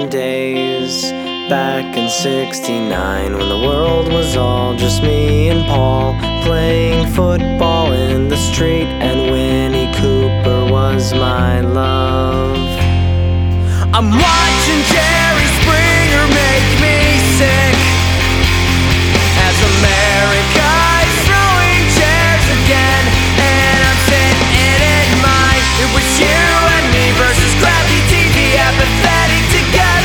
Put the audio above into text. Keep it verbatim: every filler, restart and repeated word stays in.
Days back in sixty-nine, when the world was all just me and Paul, playing football in the street, and Winnie Cooper was my love. I'm watching Jerry